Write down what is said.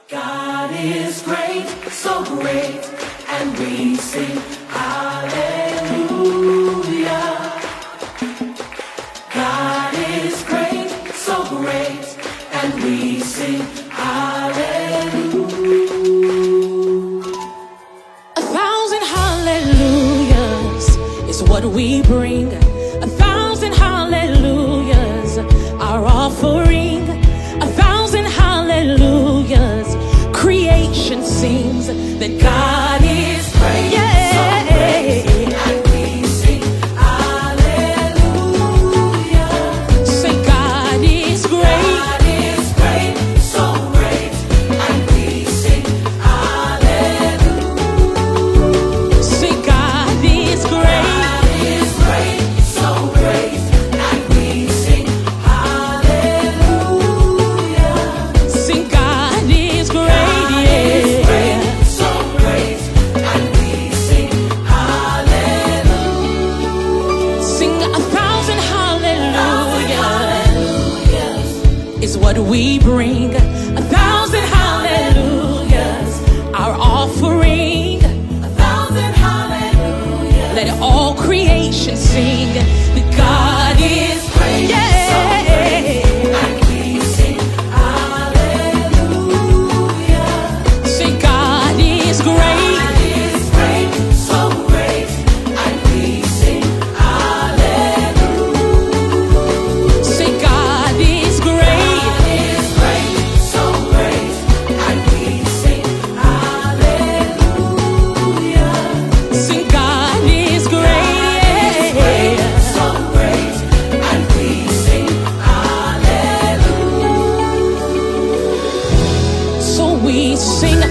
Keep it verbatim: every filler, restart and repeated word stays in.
God is great, so great, and we sing hallelujah. God is great, so great, and we sing hallelujah. A thousand hallelujahs is what we bring. A thousand hallelujahs, our offering. A thousand hallelujahs, creation sings that God is great. Yeah. So great, and we sing hallelujah. Say God is great. God is great, so great, and we sing hallelujah. Say God is great. God is great, so great, and we sing hallelujah. Sing God is great. God is great, so great, and we sing hallelujah. Sing a thousand hallelujahs is what we bring. A thousand hallelujahs, our offering. A thousand hallelujah. Let all creation sing that God is great. Yeah. And we sing hallelujah. Say God is great. God is great, so great, and we sing hallelujah. Say God is great. God is great, so great, and we sing hallelujah. Sing God is great. So great, and we sing hallelujah. So we sing